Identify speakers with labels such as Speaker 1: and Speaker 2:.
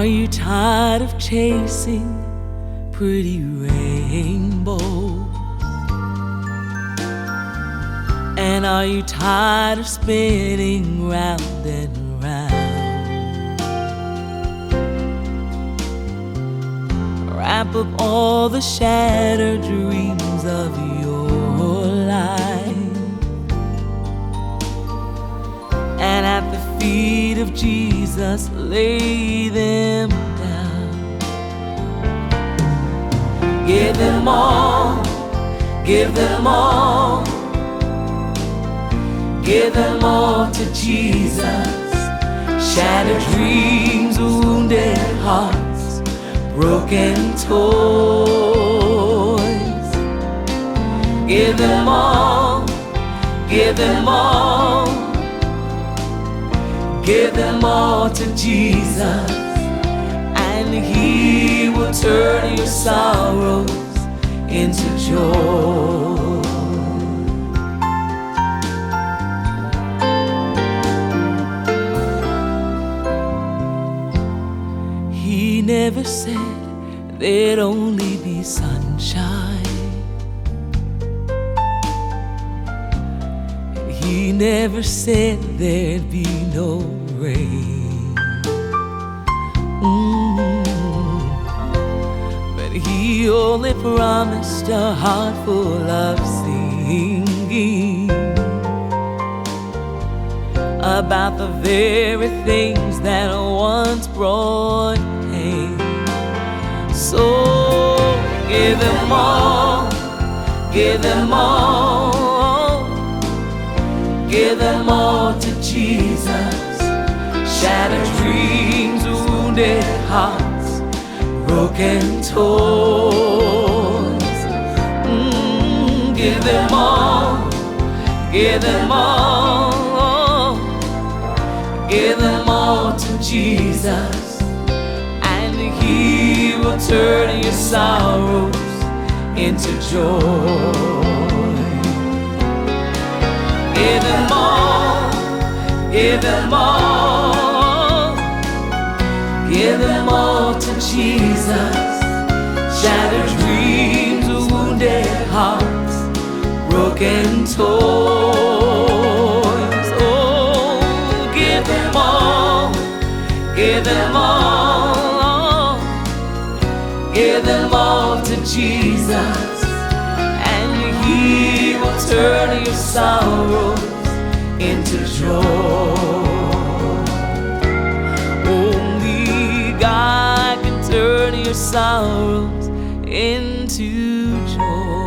Speaker 1: you tired of chasing pretty rainbows? And are you tired of spinning round and round? Wrap up all the shattered dreams of your life, and at the feet of Jesus lay them down. Give them all, give them all, give them all to Jesus. Shattered dreams, wounded hearts, broken toys. Give them all, give them all, give them all to Jesus, and He will turn your sorrows into joy. He never said there'd only be sunshine. He never said there'd be no rain. But He only promised a heart full of singing about the very things that once brought pain. So give them all, give them all, give them all to Jesus. Shattered dreams, wounded hearts, broken toys. Give them all, give them all, give them all to Jesus, and He will turn your sorrows into joy. Give them all, give them all, give them all to Jesus. Shattered dreams, wounded hearts, broken toys. Oh, give them all, give them all, give them all to Jesus, and He will turn your sorrows into joy. Only God can turn your sorrows into joy.